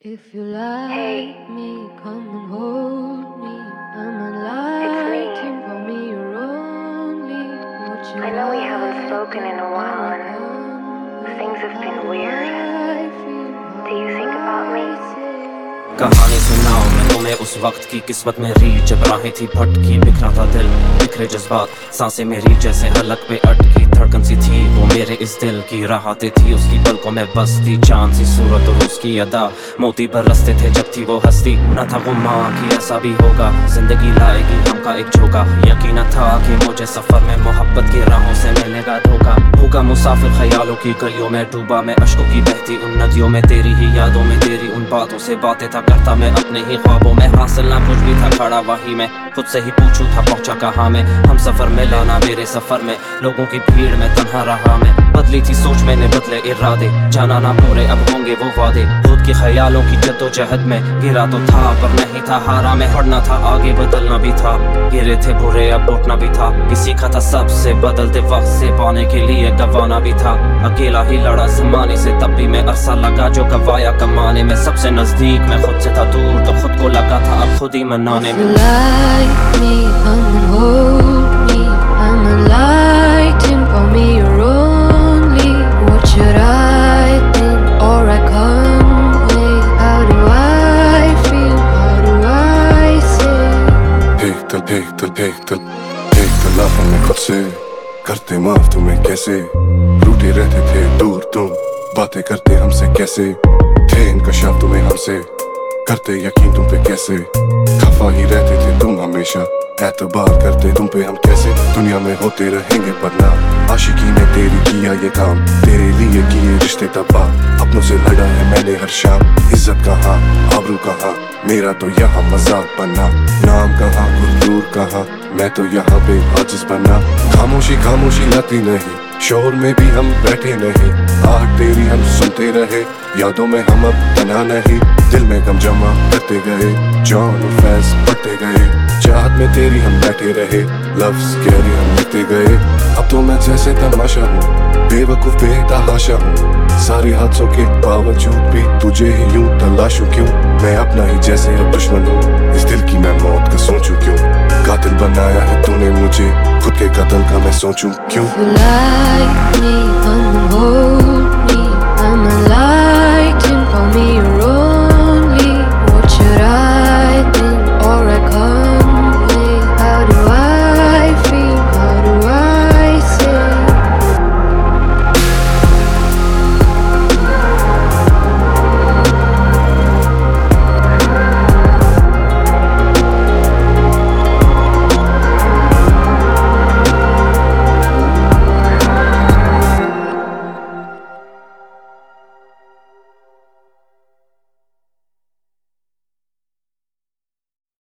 If you like me, come and hold me. I'm a It's light, for me you're only what you I know we haven't spoken in a while and things have been weird. Do you think about me? कहानी सुनाओ मैं तुम्हें उस वक्त की किस्मत मेरी जब राहें थी भटकी बिखरा था दिल बिखरे जज्बात सांसें मेरी जैसे हलक पे अटकी धड़कन सी थी वो मेरे इस दिल की राहतें थी उसकी पलकों में बसती चांद सी सूरत और उसकी अदा मोती बरसते थे जब थी वो हंसती न था वो माँ की ऐसा भी होगा जिंदगी लाएगी हमका एक झोंका यकीन था कि मुझे सफर में मोहब्बत की राहों से मिलेगा धोखा भूखा मुसाफिर ख्यालों की गलियों में डूबा मैं अश्कों की बहती उन नदियों में तेरी ही यादों में तेरी उन बातों से बातें था करता मैं अपने ही ख्वाबों में हासिल ना कुछ भी था खड़ा वही मैं खुद से ही पूछूं था पहुंचा कहाँ मैं हम सफर में लेना मेरे सफर में लोगों की भीड़ में तन्हा रहा मैं बदली थी सोच मैंने बदले इरादे जाना ना पूरे अब होंगे वो वादे खुद के ख्यालों की जद्दोजहद में गिरा तो था पर नहीं था हारा मैं पढ़ना था आगे बदलना भी था गिरे थे बुरे अब उठना भी था सीखा था सबसे बदलते वक्त से पाने के लिए गवाना भी था अकेला ही लड़ा जमाने से तब भी मैं अरसा लगा जो गवाया कमाने में सबसे नजदीक मैं खुद से था दूर तो खुद को लगा था अब खुद ही मनाने में like me, come and hold me. I'm a light, for me you're only what should I think or I convey? How do I feel? How do I say? एक तलाफ हमने खुद से करते माफ तुम्हें कैसे रूठे रहते थे दूर तुम बातें करते हमसे कैसे थे इनकशाफ तुम्हें हमसे करते यकीन तुम पे कैसे खफा ही रहते थे तुम हमेशा एतबार करते तुम पे हम कैसे दुनिया में होते रहेंगे बदना आशिकी ने तेरी किया ये काम तेरे लिए किए रिश्ते तबाह अपनों से लड़ा है मैंने हर शाम इज्जत कहाँ आबरू कहाँ मेरा तो यहाँ मजाक बना नाम कहाँ गुरूर कहाँ मैं तो यहाँ पे आजिज बना खामोशी खामोशी लती नहीं शोर में भी हम बैठे नहीं आहट तेरी हम सुनते रहे यादों में हम अब तना नहीं दिल में गम जमा करते गए जॉन और फैज पढ़ते गए चाहत में तेरी हम बैठे रहे लफ्ज गहरे हम लिखते गए अब तो मैं जैसे तमाशा हूँ बेवकूफ बेतहाशा हूँ सारे हादसों के बावजूद भी तुझे ही यूं तलाशूं क्यों मैं अपना ही जैसे अब दुश्मन हूँ इस दिल की मैं मौत का सोचूं क्यों कातिल बनाया है तूने मुझे खुद के कत्ल का मैं सोचूं क्यों If you like me, come and hold me. I'm a light, for me you're